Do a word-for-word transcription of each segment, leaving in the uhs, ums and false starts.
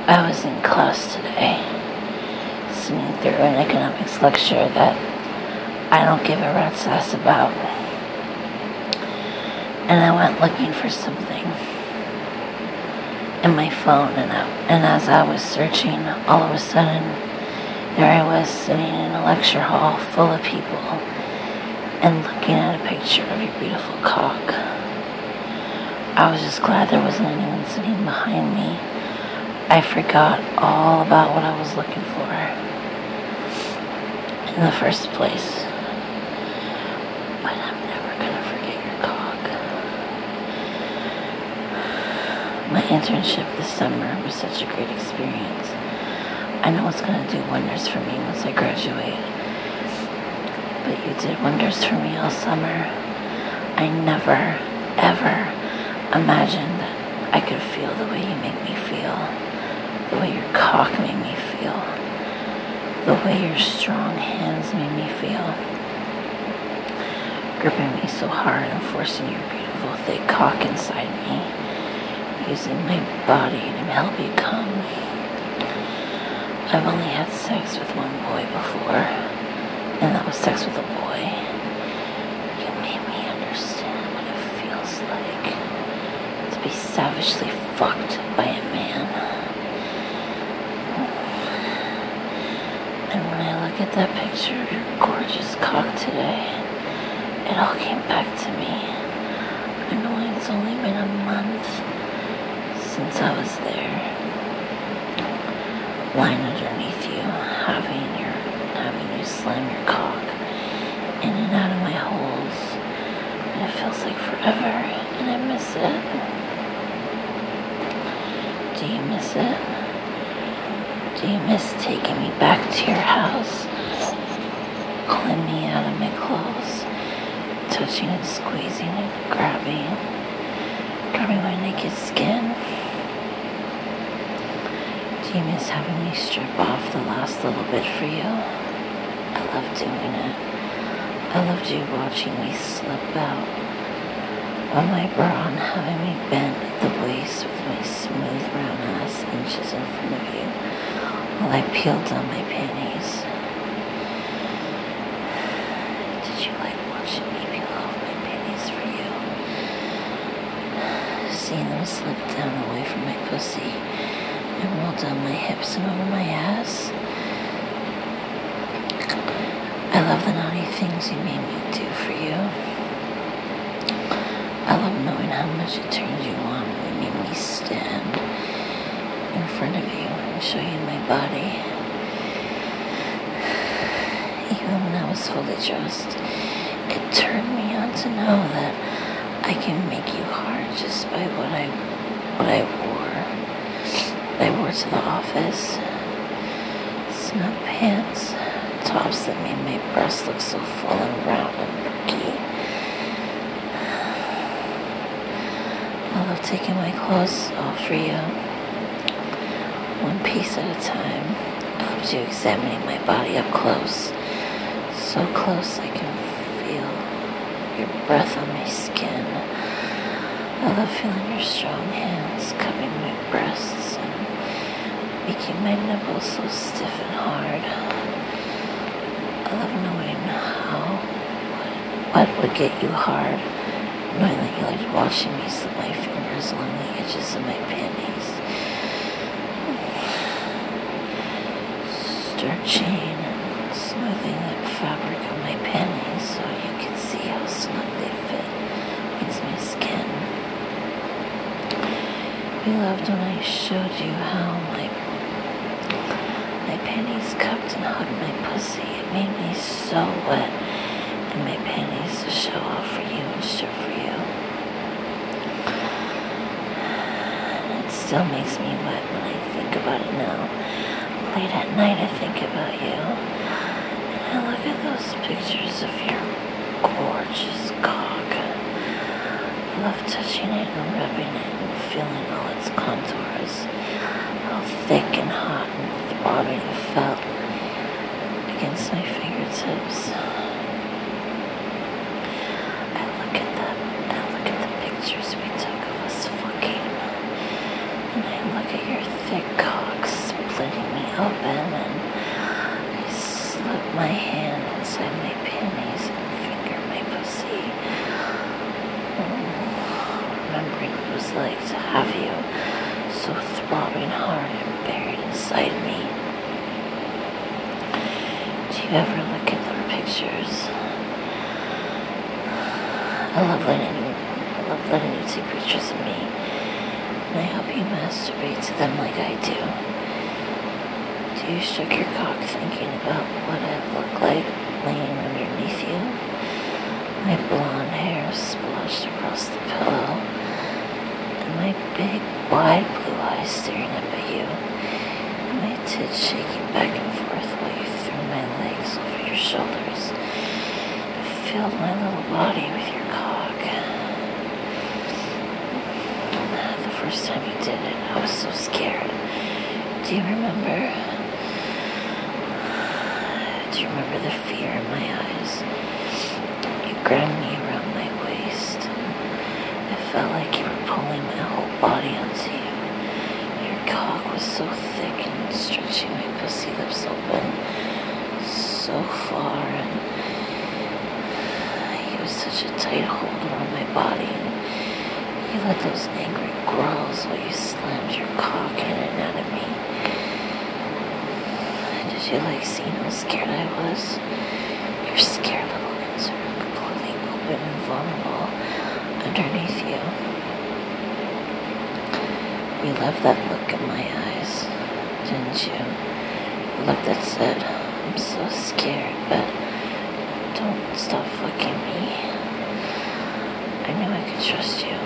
I was in class today, sitting through an economics lecture that I don't give a rat's ass about. And I went looking for something in my phone, and, I, and as I was searching, all of a sudden, there I was sitting in a lecture hall full of people and looking at a picture of your beautiful cock. I was just glad there wasn't anyone sitting behind me. I forgot all about what I was looking for in the first place. But I'm never gonna forget your cock. My internship this summer was such a great experience. I know it's gonna do wonders for me once I graduate. But you did wonders for me all summer. I never, ever imagined that I could feel the way you make me feel. The way your cock made me feel. The way your strong hands made me feel. Gripping me so hard and forcing your beautiful thick cock inside me. Using my body to help you come. I've only had sex with one boy before, and that was sex with a boy. You made me understand what it feels like to be savagely fucked by a man. And when I look at that picture of your gorgeous cock today, it all came back to me. I know it's only been a month since I was there, lying underneath you, having your, having you slam your cock in and out of my holes, and it feels like forever, and I miss it. Do you miss it? Do you miss taking me back to your house, pulling me out of my clothes, touching and squeezing and grabbing, grabbing my naked skin? Do you miss having me strip off the last little bit for you? I love doing it. I loved you watching me slip out of my bra and having me bend at the waist with my smooth round ass inches in front of you while I peeled down my panties. Did you like watching me peel off my panties for you? Seeing them slip down away from my pussy and roll down my hips and over my ass. I love the naughty things you made me do for you. I love knowing how much it turned you on when you made me stand in front of you and show you my body. Even when I was fully dressed, it turned me on to know that I can make you hard just by what I what I wore. What I wore to the office. Snug pants, tops that made my breasts look so full and round and perky. I love taking my clothes off for you, one piece at a time. I loved you examining my body up close, so close I can feel your breath on my skin. I love feeling your strong hands cupping my breasts and making my nipples so stiff and hard. I love knowing how, what, what would get you hard, knowing that you liked watching me slip my fingers along the edges of my panties, stretching and smoothing the fabric of my panties so you can see how snug they fit against my skin. You loved when I showed you how my my panties cupped and hugged my pussy. It made me so wet in my panties to show off for you and strip for you. And it still makes me wet when I think about it now. Late at night I think about you. And I look at those pictures of your gorgeous cock. I love touching it and rubbing it and feeling all its contours. How thick and hot and throbbing it felt against my fingertips. I look at the, I look at the pictures we took of us fucking, and I look at your thick cock splitting me open, and I slip my hand inside my panties and finger my pussy. Oh, remembering what it was like to have you so throbbing hard and buried inside me. Do you ever look at our pictures? I love letting you, I love letting you take pictures of me, and I hope you masturbate to them like I do. Do you stroke your cock thinking about what I look like laying underneath you? My blonde hair splashed across the pillow, and my big, wide blue eyes staring up at you, and my tits shaking back and forth while you threw my legs over your shoulders, filled my little body with your cock. The first time you did it, I was so scared. Do you remember? Do you remember the fear in my eyes? You grabbed me around my waist, and it felt like you were pulling my whole body onto you. Your cock was so thick and stretching my pussy lips open so far, and you was such a tight hold around my body, and you let those angry growls while you slammed your cock in and out of me. Did you like seeing how scared I was? Your scared little insert completely open and vulnerable underneath you. You loved that look in my eyes, didn't you? The look that said, I'm so scared, but don't stop fucking me. I knew I could trust you.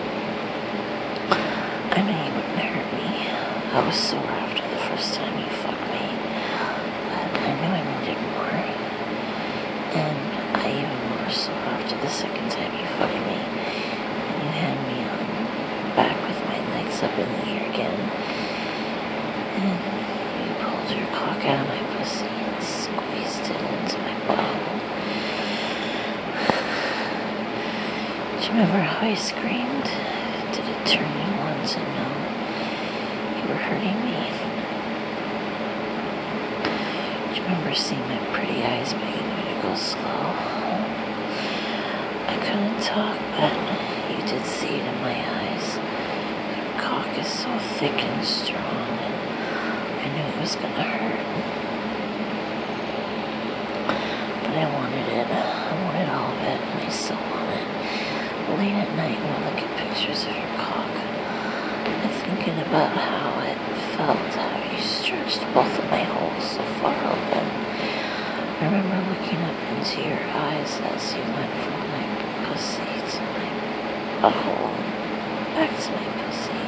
I knew you wouldn't hurt me. I was sore after the first time you fucked me, but I knew I needed more. And I even more sore after the second time you fucked me, and you had me on back with my legs up in the air again, and you pulled your cock out of my pussy and squeezed it into my butthole. Do you remember how I screamed? Did it turn you on to know you were hurting me? Do you remember seeing my pretty eyes begging me to go slow? I couldn't talk, but you did see it in my eyes. Your cock is so thick and strong, and I knew it was gonna hurt. But I wanted it. I wanted all of it, and I still want it. Late at night when I look at pictures of your cock, I'm thinking about how it felt, how you stretched both of my holes so far open. I remember looking up into your eyes as you went from my pussy to my butthole and back to my pussy.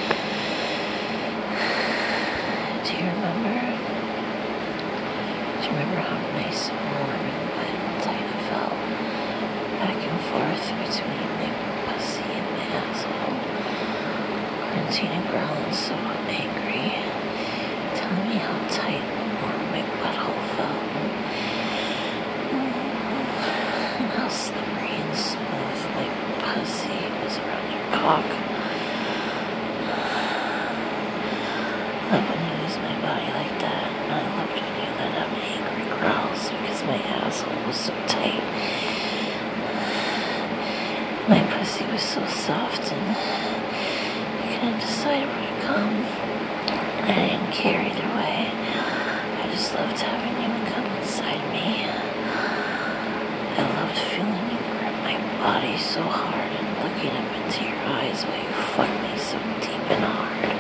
Do you remember? Do you remember how nice and warm and wet and tight it felt? Back and forth between my pussy and my asshole, grunting and growling so angry, telling me how tight and warm my butthole felt, and how slippery and smooth my pussy was around your cock. I love when you use my body like that, and I loved when you let out angry growls because my asshole was so tight. My pussy was so soft, and I couldn't decide where to come, and I didn't care either way. I just loved having you come inside me. I loved feeling you grip my body so hard and looking up into your eyes while you fucked me so deep and hard.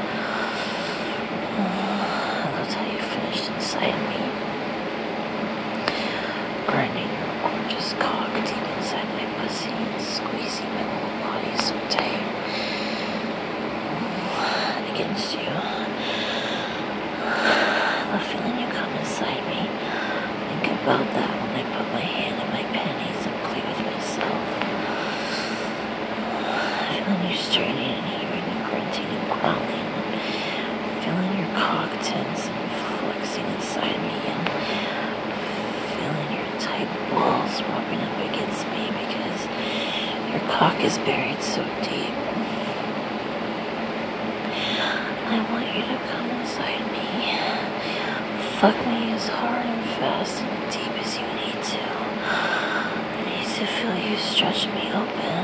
I loved how you finished inside me, grinding your gorgeous cock deep inside my pussy and squeezing my little body so tight against you. I love feeling you come inside me. Think about that when I put my hand in my panties and play with myself. Feeling you straining and hearing you grunting and growling. Feeling your cock tense and flexing inside me, and feeling your tight balls rubbing up against me because your cock is buried so deep. I want you to come inside me. Fuck me as hard and fast and deep as you need to. I need to feel you stretch me open.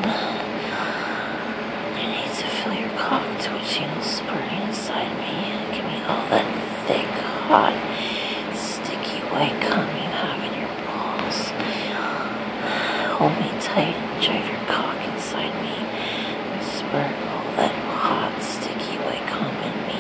I need to feel your cock twitching and spurting inside me. Give me all that thick, hot, sticky white cum you have in your balls. Hold me tight and drive your cock inside me and spurt all that hot, sticky white cum in me.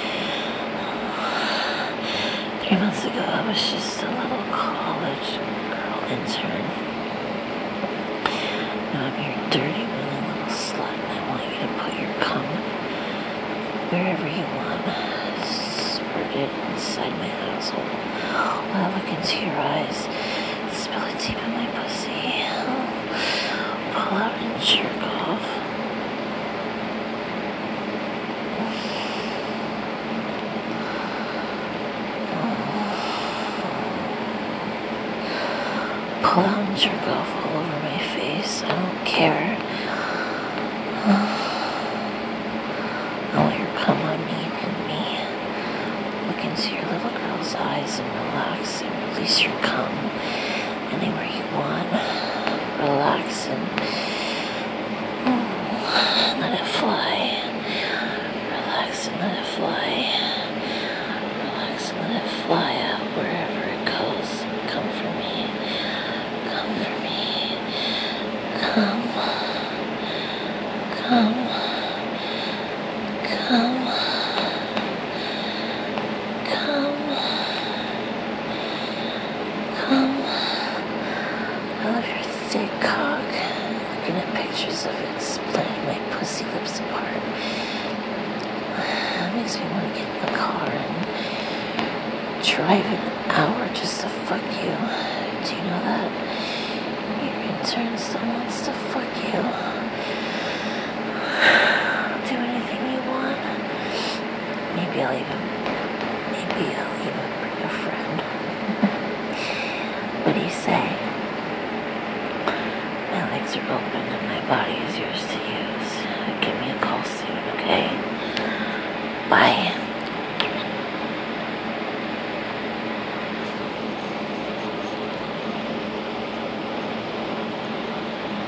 Three months ago, I was just a little college girl intern. Now I'm your dirty, willing little slut, and I want you to put your cum wherever you want, spurt it inside my asshole while I look into your eyes, spill it deep in my pussy, pull out and jerk off. Pull out and jerk off all over my face. I don't care. I want your cum on me and in me. Look into your little girl's eyes and relax and release your cum anywhere you want. Relax and mm, let it fly. Relax and let it fly. Relax and let it fly out wherever it goes. Come for me. Come for me. Come. Come. Come. Come. Come. I love your thick cock. Looking at pictures of it splitting my pussy lips apart. That makes me want to get in the car and drive an hour just to fuck you. Do you know that? Your intern still wants to fuck you. I'll do anything you want. Maybe I'll even, maybe I'll even bring a friend. What do you say? My legs are open and my body is yours to use. Give me a call soon, okay? Bye.